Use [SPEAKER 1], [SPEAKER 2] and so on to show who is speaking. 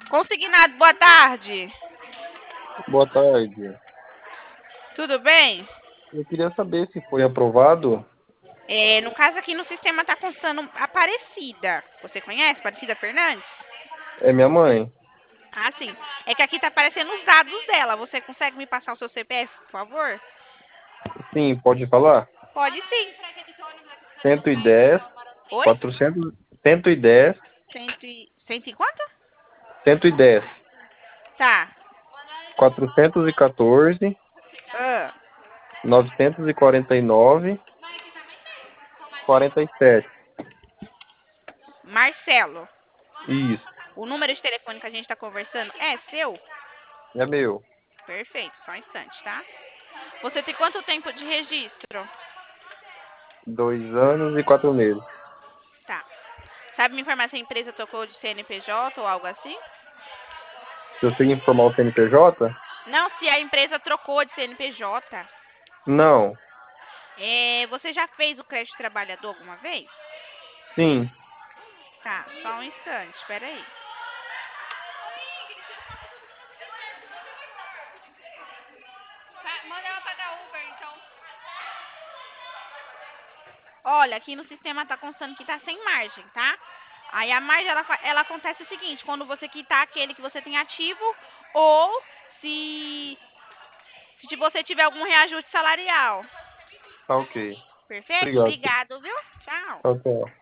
[SPEAKER 1] Consignado, boa tarde.
[SPEAKER 2] Boa tarde.
[SPEAKER 1] Tudo bem?
[SPEAKER 2] Eu queria saber se foi aprovado.
[SPEAKER 1] No caso aqui no sistema tá constando Aparecida. Você conhece Aparecida Fernandes?
[SPEAKER 2] É minha mãe.
[SPEAKER 1] Ah, sim. É que aqui tá aparecendo os dados dela. Você consegue me passar o seu CPF, por favor?
[SPEAKER 2] Sim, pode falar?
[SPEAKER 1] Pode sim.
[SPEAKER 2] 110,
[SPEAKER 1] Oi?
[SPEAKER 2] 400, 110,
[SPEAKER 1] Cento e quanto?
[SPEAKER 2] 110,
[SPEAKER 1] Tá.
[SPEAKER 2] 414,
[SPEAKER 1] Ah,
[SPEAKER 2] 949, 47.
[SPEAKER 1] Marcelo,
[SPEAKER 2] Isso,
[SPEAKER 1] o número de telefone que a gente tá conversando é seu?
[SPEAKER 2] é meu.
[SPEAKER 1] Perfeito, só um instante, tá? Você tem quanto tempo de registro?
[SPEAKER 2] 2 anos e 4 meses.
[SPEAKER 1] Tá. Sabe me informar se a empresa trocou de CNPJ ou algo assim?
[SPEAKER 2] Se eu tenho que informar o CNPJ?
[SPEAKER 1] Não, se a empresa trocou de CNPJ.
[SPEAKER 2] Não.
[SPEAKER 1] Você já fez o crédito trabalhador alguma vez?
[SPEAKER 2] Sim.
[SPEAKER 1] Tá, só um instante, espera aí. Manda ela pagar Uber, então. Olha, aqui no sistema tá constando que tá sem margem, tá? Aí a margem, ela acontece o seguinte, quando você quitar aquele que você tem ativo ou se, se você tiver algum reajuste salarial.
[SPEAKER 2] Tá ok.
[SPEAKER 1] Perfeito?
[SPEAKER 2] Obrigado.
[SPEAKER 1] Obrigado, viu? Tchau.
[SPEAKER 2] Tchau, tchau.